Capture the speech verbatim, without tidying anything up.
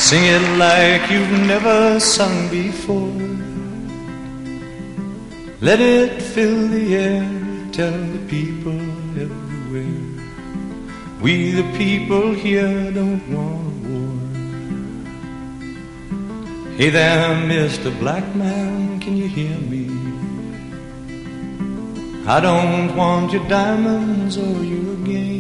Sing it like you've never sung before. Let it fill the air, tell the people everywhere, we the people here don't want war. Hey there, Mister Black Man, can you hear me? I don't want your diamonds or your game.